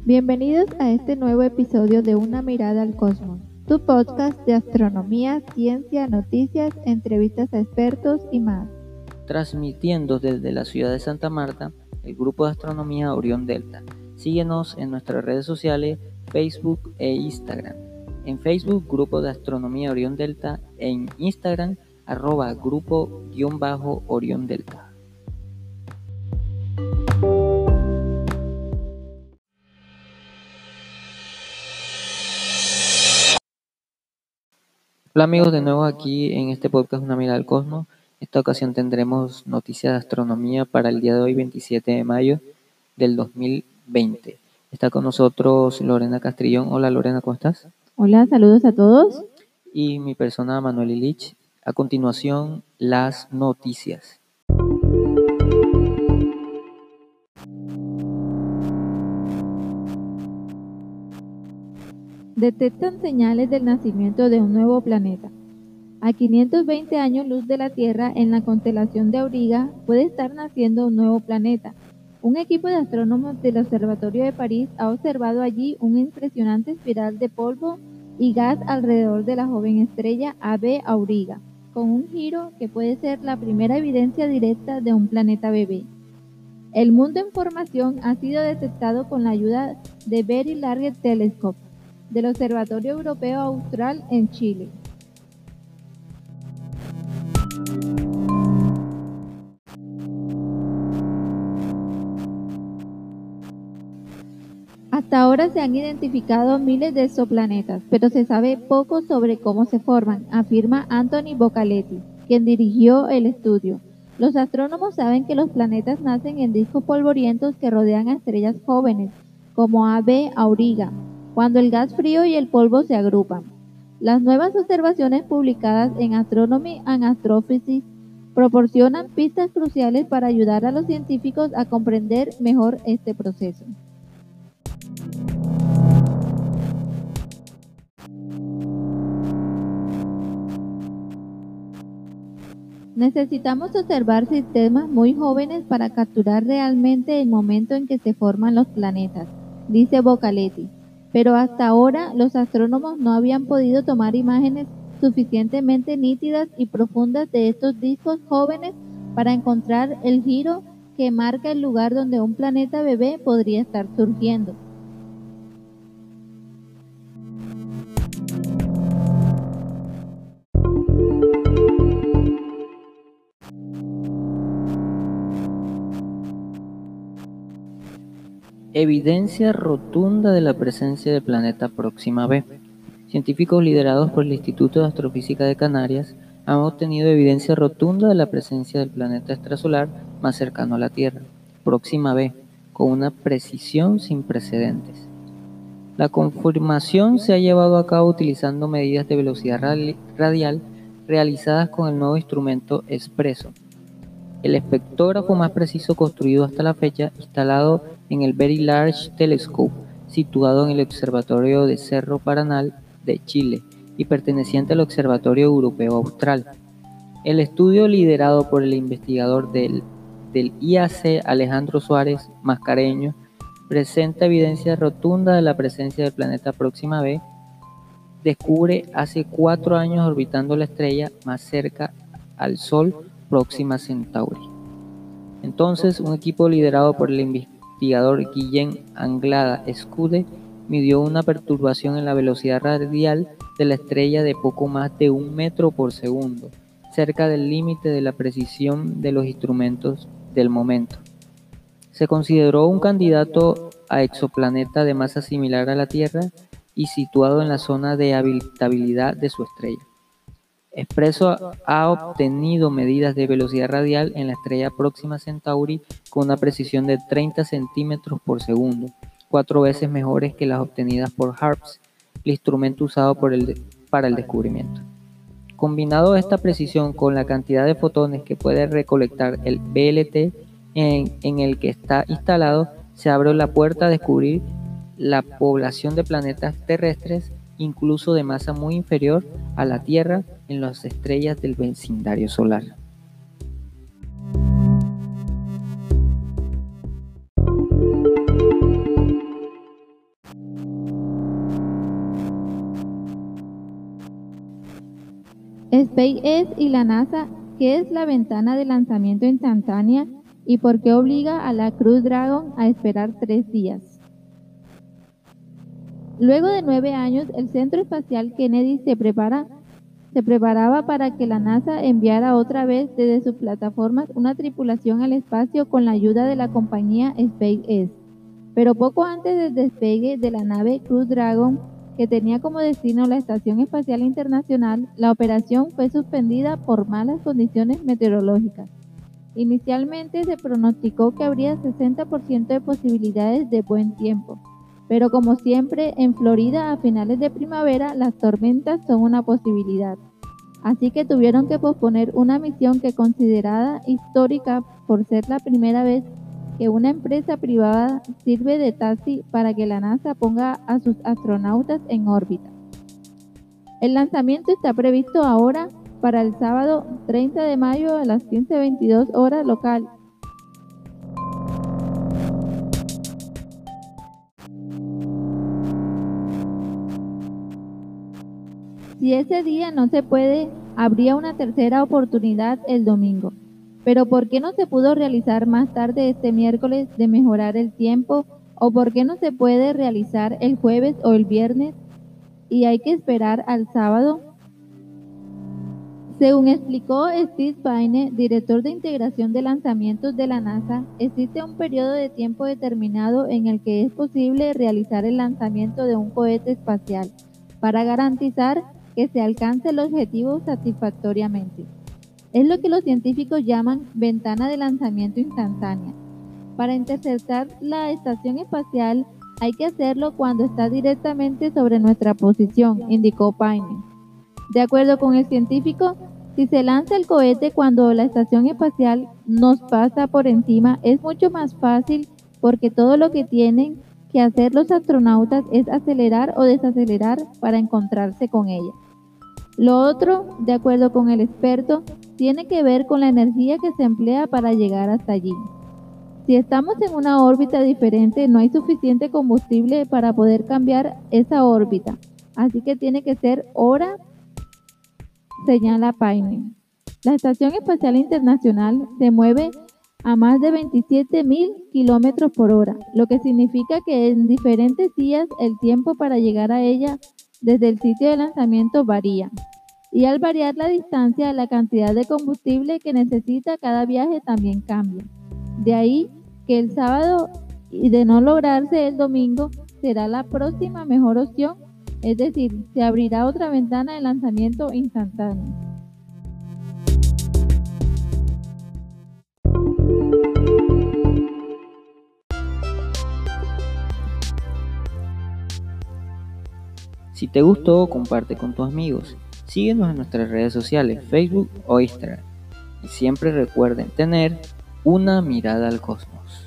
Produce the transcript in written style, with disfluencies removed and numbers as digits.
Bienvenidos a este nuevo episodio de Una mirada al cosmos, tu podcast de astronomía, ciencia, noticias, entrevistas a expertos y más. Transmitiendo desde la ciudad de Santa Marta, el grupo de astronomía Orión Delta. Síguenos en nuestras redes sociales, Facebook e Instagram. En Facebook, Grupo de Astronomía Orión Delta, en Instagram, @grupo_Orión Delta. Hola amigos, de nuevo aquí en este podcast Una mirada al cosmos. Esta ocasión tendremos noticias de astronomía para el día de hoy, 27 de mayo del 2020. Está con nosotros Lorena Castrillón. Hola Lorena, ¿cómo estás? Hola, saludos a todos. Y mi persona Manuel Ilich. A continuación, las noticias. Detectan señales del nacimiento de un nuevo planeta. A 520 años luz de la Tierra, en la constelación de Auriga, puede estar naciendo un nuevo planeta. Un equipo de astrónomos del Observatorio de París ha observado allí una impresionante espiral de polvo y gas alrededor de la joven estrella AB Auriga, con un giro que puede ser la primera evidencia directa de un planeta bebé. El mundo en formación ha sido detectado con la ayuda de Very Large Telescope del Observatorio Europeo Austral en Chile. Hasta ahora se han identificado miles de exoplanetas, pero se sabe poco sobre cómo se forman, afirma Anthony Boccaletti, quien dirigió el estudio. Los astrónomos saben que los planetas nacen en discos polvorientos que rodean a estrellas jóvenes, como AB Auriga, cuando el gas frío y el polvo se agrupan. Las nuevas observaciones publicadas en Astronomy and Astrophysics proporcionan pistas cruciales para ayudar a los científicos a comprender mejor este proceso. Necesitamos observar sistemas muy jóvenes para capturar realmente el momento en que se forman los planetas, dice Boccaletti. Pero hasta ahora los astrónomos no habían podido tomar imágenes suficientemente nítidas y profundas de estos discos jóvenes para encontrar el giro que marca el lugar donde un planeta bebé podría estar surgiendo. Evidencia rotunda de la presencia del planeta Próxima B. Científicos liderados por el Instituto de Astrofísica de Canarias han obtenido evidencia rotunda de la presencia del planeta extrasolar más cercano a la Tierra, Próxima B, con una precisión sin precedentes. La confirmación se ha llevado a cabo utilizando medidas de velocidad radial realizadas con el nuevo instrumento ESPRESSO, el espectrógrafo más preciso construido hasta la fecha, instalado en el Very Large Telescope, situado en el Observatorio de Cerro Paranal de Chile y perteneciente al Observatorio Europeo Austral. El estudio, liderado por el investigador del IAC Alejandro Suárez Mascareño, presenta evidencia rotunda de la presencia del planeta Próxima B. Descubre hace 4 años orbitando la estrella más cerca al Sol, Próxima Centauri. Entonces, un equipo liderado por el investigador Guillem Anglada Escude midió una perturbación en la velocidad radial de la estrella de poco más de 1 metro por segundo, cerca del límite de la precisión de los instrumentos del momento. Se consideró un candidato a exoplaneta de masa similar a la Tierra y situado en la zona de habitabilidad de su estrella. ESPRESSO ha obtenido medidas de velocidad radial en la estrella Próxima Centauri con una precisión de 30 centímetros por segundo, 4 veces mejores que las obtenidas por HARPS, el instrumento usado para el descubrimiento. Combinado esta precisión con la cantidad de fotones que puede recolectar el VLT en el que está instalado, se abre la puerta a descubrir la población de planetas terrestres, incluso de masa muy inferior a la Tierra, en las estrellas del vecindario solar. SpaceX y la NASA, ¿qué es la ventana de lanzamiento instantánea y por qué obliga a la Crew Dragon a esperar 3 días? Luego de 9 años, el Centro Espacial Kennedy se preparaba para que la NASA enviara otra vez desde sus plataformas una tripulación al espacio con la ayuda de la compañía SpaceX. Pero poco antes del despegue de la nave Crew Dragon, que tenía como destino la Estación Espacial Internacional, la operación fue suspendida por malas condiciones meteorológicas. Inicialmente se pronosticó que habría 60% de posibilidades de buen tiempo, pero como siempre en Florida a finales de primavera las tormentas son una posibilidad. Así que tuvieron que posponer una misión que considerada histórica por ser la primera vez que una empresa privada sirve de taxi para que la NASA ponga a sus astronautas en órbita. El lanzamiento está previsto ahora para el sábado 30 de mayo a las 15:22 horas local. Si ese día no se puede, habría una tercera oportunidad el domingo. Pero ¿por qué no se pudo realizar más tarde este miércoles de mejorar el tiempo? ¿O por qué no se puede realizar el jueves o el viernes y hay que esperar al sábado? Según explicó Steve Payne, director de integración de lanzamientos de la NASA, existe un periodo de tiempo determinado en el que es posible realizar el lanzamiento de un cohete espacial para garantizar que se alcance el objetivo satisfactoriamente. Es lo que los científicos llaman ventana de lanzamiento instantánea. Para interceptar la estación espacial hay que hacerlo cuando está directamente sobre nuestra posición, indicó Payne. De acuerdo con el científico, si se lanza el cohete cuando la estación espacial nos pasa por encima, es mucho más fácil porque todo lo que tienen que hacer los astronautas es acelerar o desacelerar para encontrarse con ella. Lo otro, de acuerdo con el experto, tiene que ver con la energía que se emplea para llegar hasta allí. Si estamos en una órbita diferente, no hay suficiente combustible para poder cambiar esa órbita, así que tiene que ser hora, señala Payne. La Estación Espacial Internacional se mueve a más de 27.000 kilómetros por hora, lo que significa que en diferentes días el tiempo para llegar a ella desde el sitio de lanzamiento varía. Y al variar la distancia, la cantidad de combustible que necesita cada viaje también cambia. De ahí que el sábado, y de no lograrse el domingo, será la próxima mejor opción, es decir, se abrirá otra ventana de lanzamiento instantáneo. Si te gustó, comparte con tus amigos. Síguenos en nuestras redes sociales, Facebook o Instagram. Y siempre recuerden tener una mirada al cosmos.